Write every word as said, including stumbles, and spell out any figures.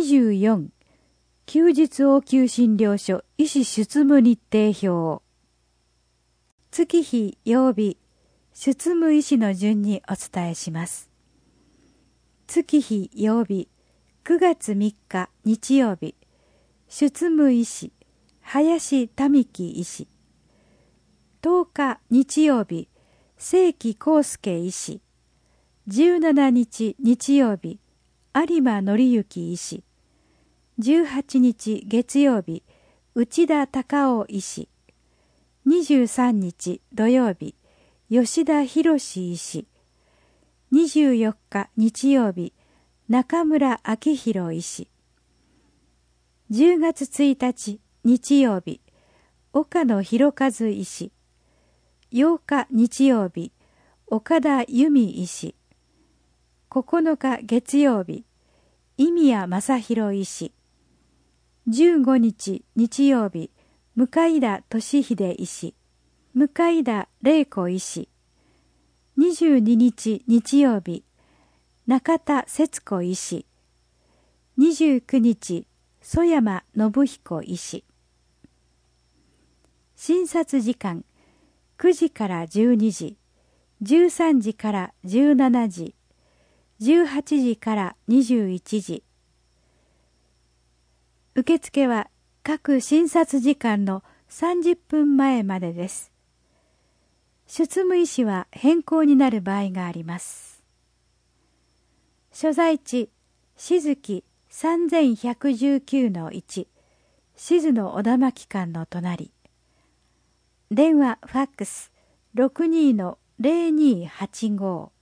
じゅうよん、休日応急診療所医師出務日程表。月日曜日、出務医師の順にお伝えします。月日曜日、くがつみっか日曜日、出務医師、林民樹医師。とおか日曜日、清木康介医師。じゅうしちにち日曜日、有馬紀之医師。じゅうはちにち月曜日、内田隆夫医師。にじゅうさんにち土曜日、吉田博医師。にじゅうよっか日曜日、中村明宏医師。じゅうがつついたち日曜日、岡野博一医師。ようか日曜日、岡田由美医師。ここのか月曜日、井宮正弘医師。じゅうごにち日曜日、向田俊秀医師。向田玲子医師。にじゅうににち日曜日、中田節子医師。にじゅうくにち、曽山信彦医師。診察時間、くじからじゅうにじ、じゅうさんじからじゅうしちじ、じゅうはちじからにじゅういちじ。受付は各診察時間のさんじゅっぷんまえまでです。出務医師は変更になる場合があります。所在地、静木 さんぜんひゃくじゅうきゅうのいち、静野小田巻館の隣。電話ファックス ろくにーのぜろにーはちご。